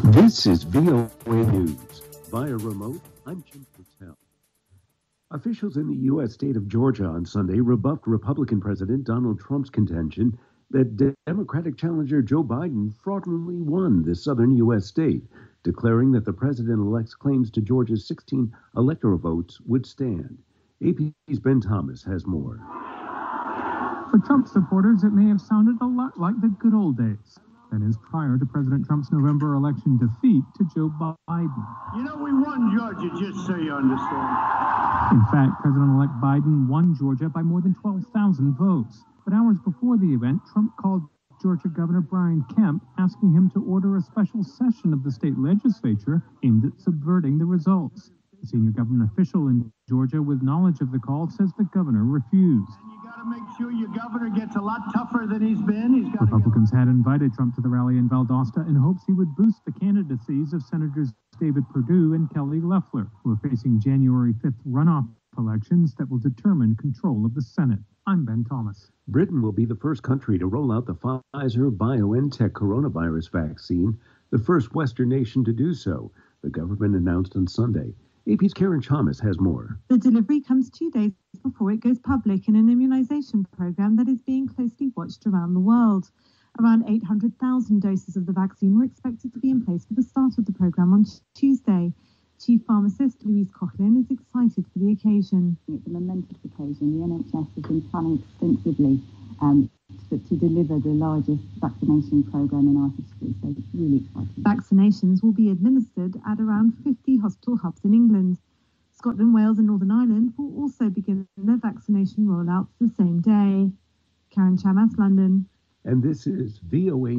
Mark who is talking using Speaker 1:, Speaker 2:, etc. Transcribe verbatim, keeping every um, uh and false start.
Speaker 1: This is V O A News. Via remote, I'm Jim Patel. Officials in the U S state of Georgia on Sunday rebuffed Republican President Donald Trump's contention that Democratic challenger Joe Biden fraudulently won the southern U S state, declaring that the president-elect's claims to Georgia's sixteen electoral votes would stand. A P's Ben Thomas has more.
Speaker 2: For Trump supporters, it may have sounded a lot like the good old days. That is, prior to President Trump's November election defeat to Joe Biden.
Speaker 3: You know, we won Georgia, just so you understand.
Speaker 2: In fact, President-elect Biden won Georgia by more than twelve thousand votes. But hours before the event, Trump called Georgia Governor Brian Kemp, asking him to order a special session of the state legislature aimed at subverting the results. A senior government official in Georgia with knowledge of the call says the governor refused.
Speaker 3: To make sure your governor gets a lot tougher than he's been. He's got
Speaker 2: Republicans had invited Trump to the rally in Valdosta in hopes he would boost the candidacies of Senators David Perdue and Kelly Loeffler, who are facing January fifth runoff elections that will determine control of the Senate. I'm Ben Thomas.
Speaker 1: Britain will be the first country to roll out the Pfizer-BioNTech coronavirus vaccine, the first Western nation to do so, the government announced on Sunday. A P's Karen Chalmers has more.
Speaker 4: The delivery comes two days before it goes public in an immunization program that is being closely watched around the world. Around eight hundred thousand doses of the vaccine were expected to be in place for the start of the program on Tuesday. Chief Pharmacist Louise Coughlin is excited for the occasion.
Speaker 5: It's a momentous occasion. The N H S has been planning extensively um, to, to deliver the largest vaccination program in our history, so it's really exciting.
Speaker 4: Vaccinations will be administered at around fifty hospital hubs in England. Scotland, Wales and Northern Ireland will also begin their vaccination rollouts the same day. Karen Chamas, London.
Speaker 1: And this is V O A